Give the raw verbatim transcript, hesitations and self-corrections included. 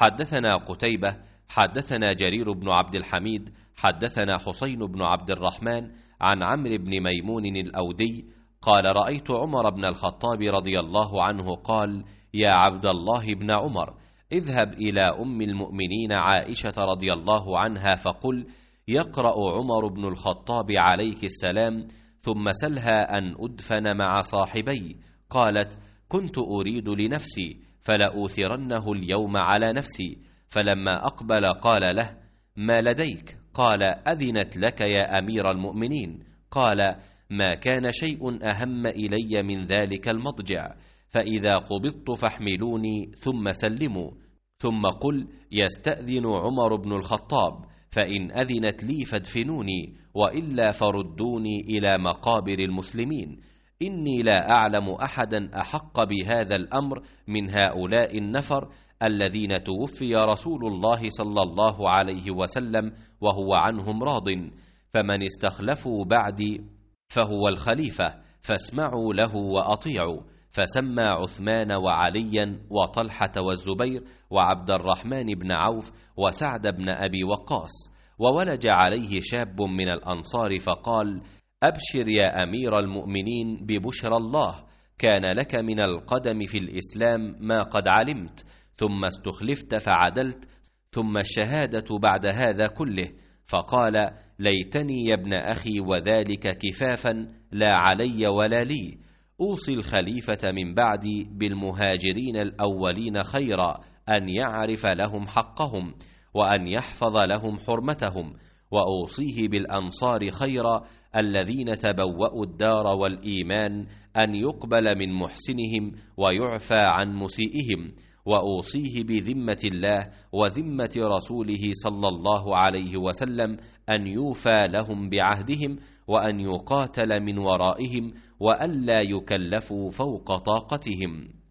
حدثنا قتيبة حدثنا جرير بن عبد الحميد حدثنا حسين بن عبد الرحمن عن عمرو بن ميمون الأودي قال رأيت عمر بن الخطاب رضي الله عنه قال يا عبد الله بن عمر اذهب إلى أم المؤمنين عائشة رضي الله عنها فقل يقرأ عمر بن الخطاب عليك السلام ثم سلها أن أدفن مع صاحبي. قالت كنت أريد لنفسي فلأوثرنه اليوم على نفسي. فلما أقبل قال له ما لديك؟ قال أذنت لك يا أمير المؤمنين. قال ما كان شيء أهم إلي من ذلك المضجع، فإذا قبضت فاحملوني ثم سلموا، ثم قل يستأذن عمر بن الخطاب، فإن أذنت لي فادفنوني، وإلا فردوني إلى مقابر المسلمين. إني لا أعلم أحدا أحق بهذا الأمر من هؤلاء النفر الذين توفي رسول الله صلى الله عليه وسلم وهو عنهم راض، فمن استخلفوا بعدي فهو الخليفة، فاسمعوا له وأطيعوا. فسمى عثمان وعليا وطلحة والزبير وعبد الرحمن بن عوف وسعد بن أبي وقاص. وولج عليه شاب من الأنصار فقال أبشر يا أمير المؤمنين ببشرى الله، كان لك من القدم في الإسلام ما قد علمت، ثم استخلفت فعدلت، ثم الشهادة بعد هذا كله. فقال ليتني يا ابن أخي وذلك كفافا لا علي ولا لي. أوصي الخليفة من بعدي بالمهاجرين الأولين خيرا، أن يعرف لهم حقهم وأن يحفظ لهم حرمتهم، وأوصيه بالأنصار خيرا الذين تبوأوا الدار والإيمان، أن يقبل من محسنهم ويعفى عن مسيئهم. وأوصيه بذمة الله وذمة رسوله صلى الله عليه وسلم أن يوفى لهم بعهدهم، وأن يقاتل من ورائهم، وأن لا يكلفوا فوق طاقتهم.